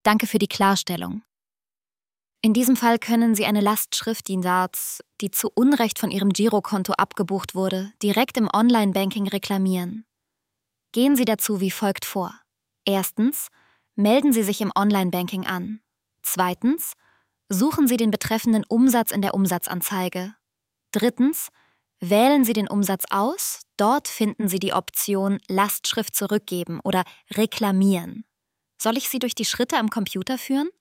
Danke für die Klarstellung. In diesem Fall können Sie eine Lastschrift, die zu Unrecht von Ihrem Girokonto abgebucht wurde, direkt im Online-Banking reklamieren. Gehen Sie dazu wie folgt vor. Erstens, melden Sie sich im Online-Banking an. Zweitens, suchen Sie den betreffenden Umsatz in der Umsatzanzeige. Drittens, wählen Sie den Umsatz aus. Dort finden Sie die Option Lastschrift zurückgeben oder reklamieren. Soll ich Sie durch die Schritte am Computer führen?